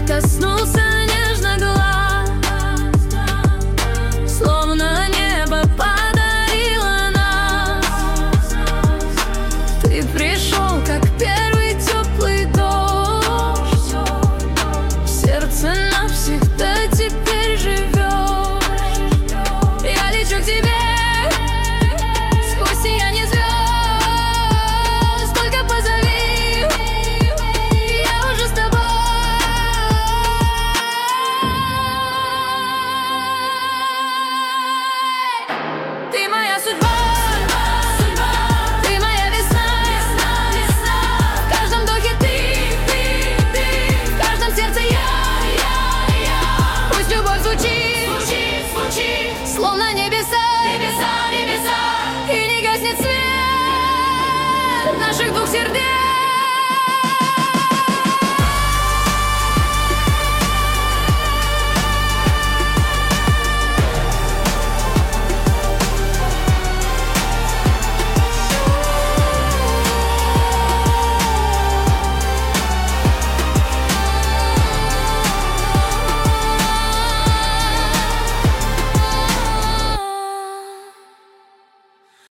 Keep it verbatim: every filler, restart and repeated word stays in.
коснулся нежно глаз, словно небо подарило нас. Ты пришел, как первый теплый дождь, в сердце навсегда теперь живешь. Я лечу к тебе сквозь сияние звезд. Только позови, я уже с тобой. Ты моя судьба, судьба, ты моя весна, весна, весна. В каждом вдохе ты, ты, ты, в каждом сердце я, я, я. Пусть любовь звучит, звучит, звучит, словно небеса, небеса, небеса. И не гаснет свет наших двух сердец.